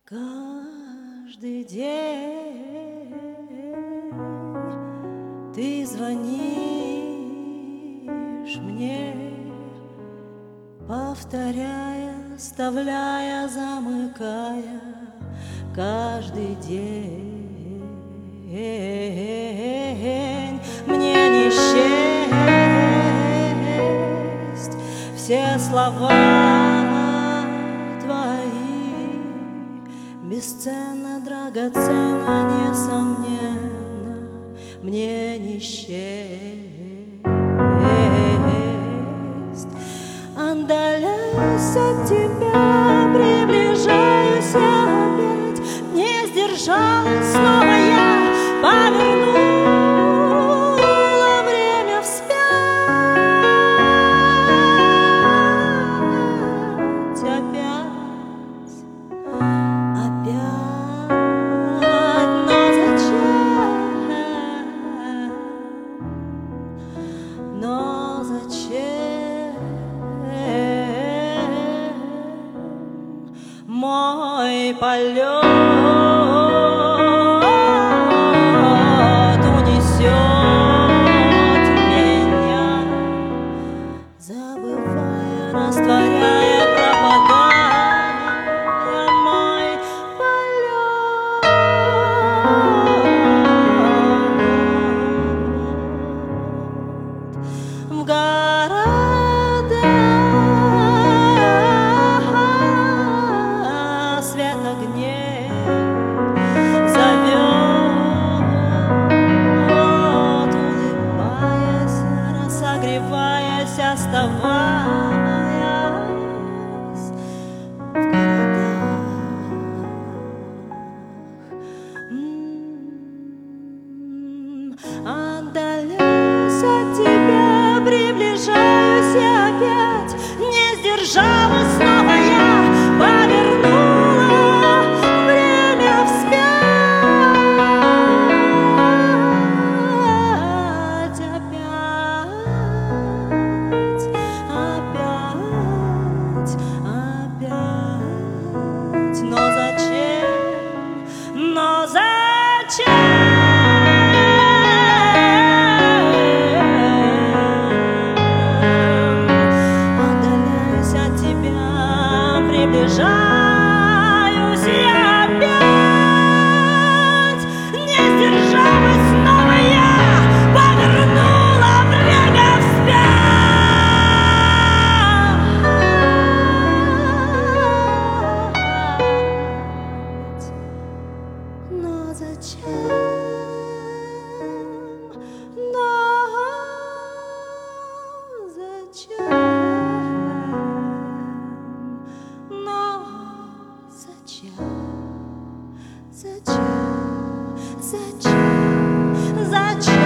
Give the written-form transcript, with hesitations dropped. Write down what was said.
Каждый день ты звонишь мне, повторяя, вставляя, замыкая. Каждый день мне не счесть все слова твои, бесценно, драгоценно, несомненно, мне не счесть. Отдаляюсь от тебя, приближаюсь опять, не сдержалась, снова я повернула время вспять. Опять, но зачем мой полет унесет меня, забывая, растворяя, пропадая мой полет в города, свет огней зовет, улыбаясь, согреваясь, оставаясь в городах. Отдаляюсь от тебя, приближаюсь опять, не сдержалась, снова я повернула время вспять. Опять, но зачем? Отдаляюсь от тебя, приближаюсь и опять не сдержалась, снова я повернула время вспять. Но зачем? Но зачем? Но зачем? Зачем?